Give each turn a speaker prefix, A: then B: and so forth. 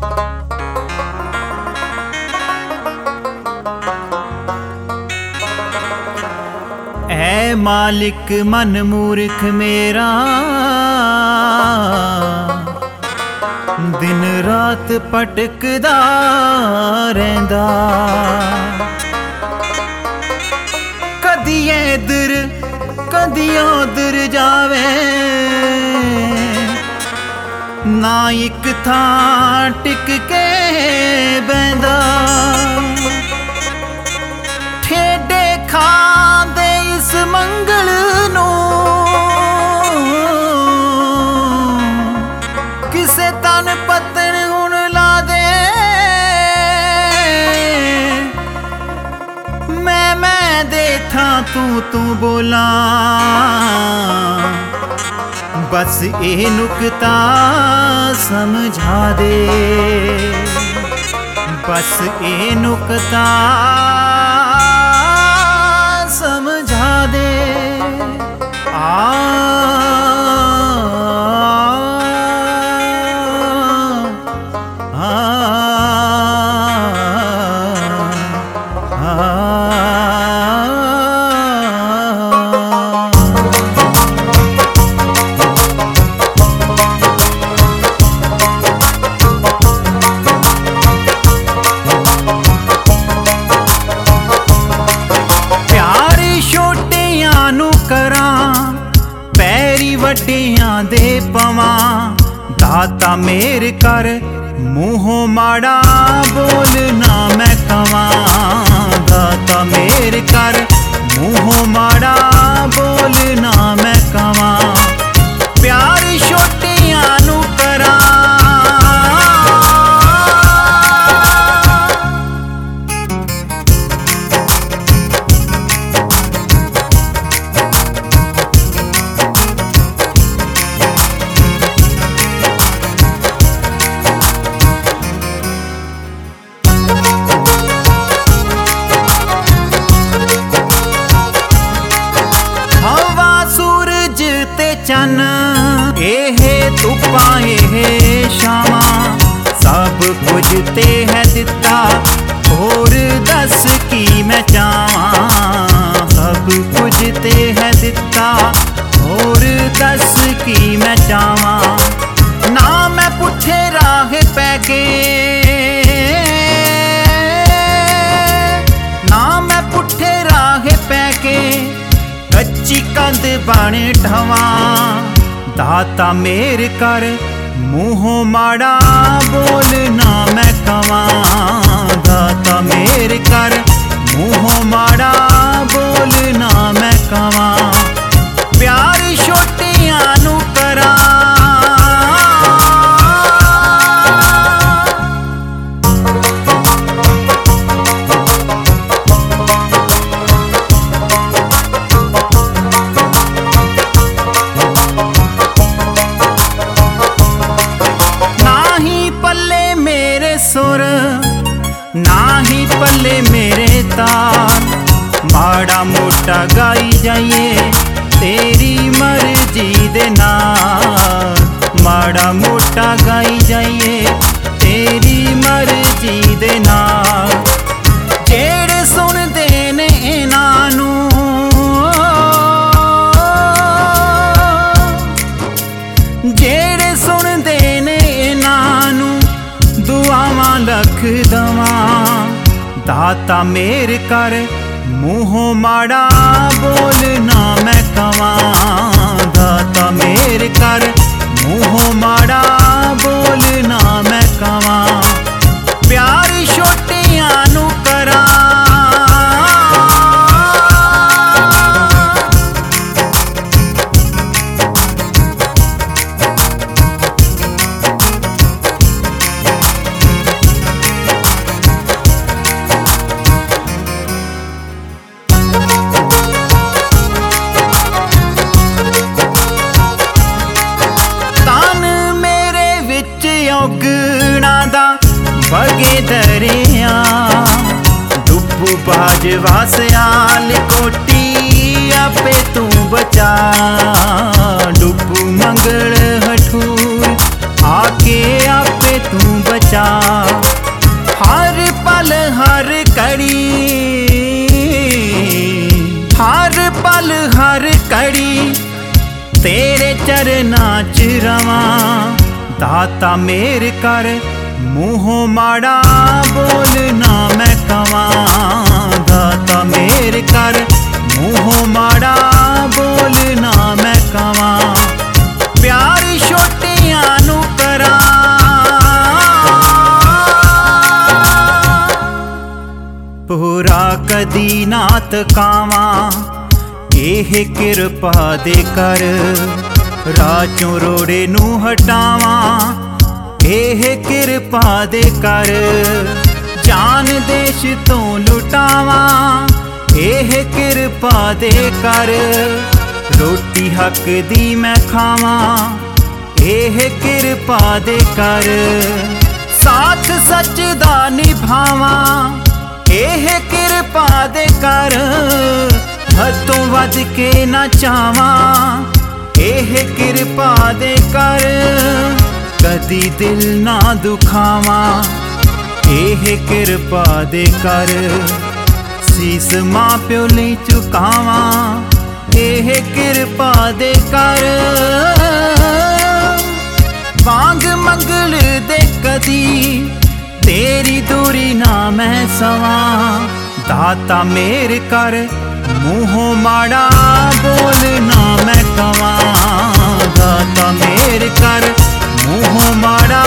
A: ऐ मालिक मन मूर्ख मेरा, दिन रात भटकदा रहिंदा। कदी इधर कदी उधर जावे, ना इक थां टिक के बैंदा। ठेडे खांदे इस मंगल नूं, किसे तन पतन हुण ला दे। मैं दे था तू बोला, बस ए नुकता समझा दे। बस ए नुकता समझा दे। वड्डियां दे पवां, दाता मेर कर मूहों माड़ा बोल ना मैं कवां। दाता मेर कर मूहों माड़ा बोल ना मैं कवां। प्यार छोटियां नू करां, चन एहे धुप्पा एहे शामा, सब कुछ ते है दिता, होर दस की मैं चावां। सब कुछ ते है दिता, होर दस की मैं चावां। ना मैं पुठे राह पै के, ना मैं पुठे राह पै के कच्ची कंध बाणे ढवां। दाता मेर कर मूहों माड़ा बोल ना मैं कवां। दाता मेर कर मूहों माड़ा बोल ना मैं कवां। प्यार छोटियां नू करां, सुर ना ही पल्ले मेरे तार। माड़ा मोटा गाई जाइए तेरी मर्जी दे नाल। माड़ा मोटा गाई जाइए तेरी मर्जी दे नाल। जेड़े सुनदे ने इन्हां नूं, जेड़े सुनदे ने इन्हां नूं दुआवां लख दवां। दाता मेर कर मूहों माड़ा बोल ना मैं कवां। दाता मेर कर मूहों माड़ा बोल ना मैं कवां। प्यार छोटियां नू करां, बगे दरिया डुब्बू बाज वासयाल कोटी आपे तू बचा। डुब्बू मंगल हठूर आके आपे तू बचा। दाता मेर कर मूहों माड़ा बोल ना मैं कवां। दाता मेर कर मूहों माड़ा बोल ना मैं कवां। प्यार छोटियां नू करा पूरा कदी ना तकावां। एह किरपा दे कर राचों रोड़े नू हटावां। एह किरपा दे कर जान देश तो लुटावां। एह किरपा दे कर रोटी हक दी मैं खावां। एह किरपा दे कर साथ सच दा निभावां। एह किरपा दे कर हदों वध के ना चावां। एह किरपा दे कर कदी दिल ना दुखावां। एह किरपा दे कर सीस मां प्यो लई चुकावां। एह किरपा दे कर वांग मंगल दे कदी तेरी दूरी ना मैं सवां। दाता मेर कर मूहों माड़ा बोल ना मैं कवां। दाता मेर कर मूहों माड़ा